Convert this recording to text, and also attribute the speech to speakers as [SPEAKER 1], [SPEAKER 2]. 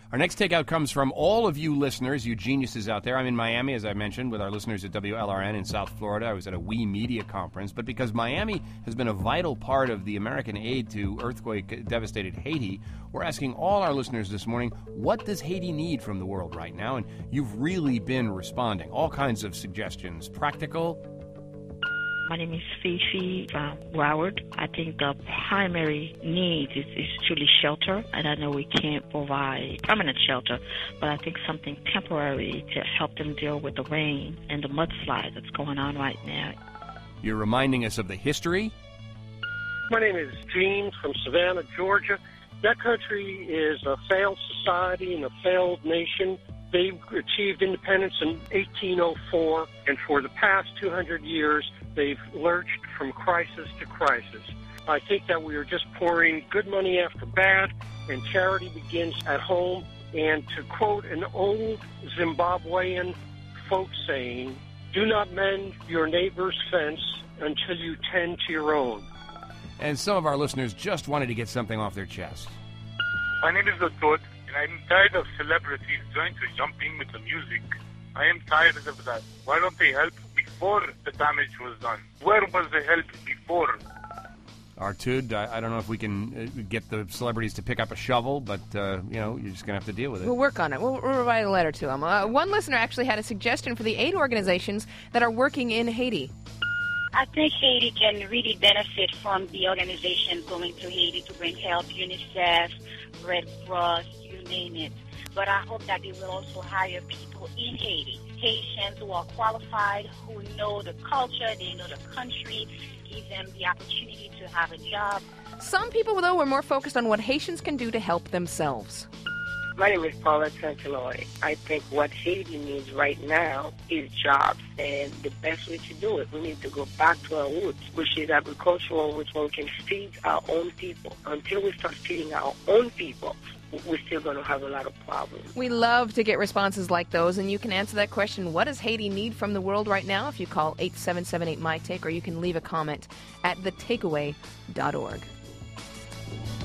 [SPEAKER 1] Our next takeout comes from all of you listeners, you geniuses out there. I'm in Miami, as I mentioned, with our listeners at WLRN in South Florida. I was at a We Media conference. But because Miami has been a vital part of the American aid to earthquake-devastated Haiti, we're asking all our listeners this morning, what does Haiti need from the world right now? And you've really been responding. All kinds of suggestions. Practical.
[SPEAKER 2] My name is Fifi from Broward. I think the primary need is truly shelter, and I know we can't provide permanent shelter, but I think something temporary to help them deal with the rain and the mudslide that's going on right now.
[SPEAKER 1] You're reminding us of the history.
[SPEAKER 3] My name is Gene from Savannah, Georgia. That country is a failed society and a failed nation. They achieved independence in 1804, and for the past 200 years, they've lurched from crisis to crisis. I think that we are just pouring good money after bad, and charity begins at home. And to quote an old Zimbabwean folk saying, do not mend your neighbor's fence until you tend to your own.
[SPEAKER 1] And some of our listeners just wanted to get something off their chest.
[SPEAKER 4] My name is Otod, and I'm tired of celebrities trying to jump in with the music. I am tired of that. Why don't they help before the damage was done? Where was the help before?
[SPEAKER 1] Artud, I don't know if we can get the celebrities to pick up a shovel, but, you're just going to have to deal with it.
[SPEAKER 5] We'll work on it. We'll write a letter to them. One listener actually had a suggestion for the aid organizations that are working in Haiti.
[SPEAKER 6] I think Haiti can really benefit from the organizations going to Haiti to bring help, UNICEF, Red Cross, you name it. But I hope that they will also hire people in Haiti, Haitians who are qualified, who know the culture, they know the country, give them the opportunity to have a job.
[SPEAKER 5] Some people, though, were more focused on what Haitians can do to help themselves.
[SPEAKER 7] My name is Paula Santeloy. I think what Haiti needs right now is jobs, and the best way to do it, we need to go back to our roots, which is agricultural, which we can feed our own people. Until we start feeding our own people, we're still going to have a lot of problems.
[SPEAKER 5] We love to get responses like those, and you can answer that question, what does Haiti need from the world right now, if you call 8778-MY-TAKE, or you can leave a comment at thetakeaway.org.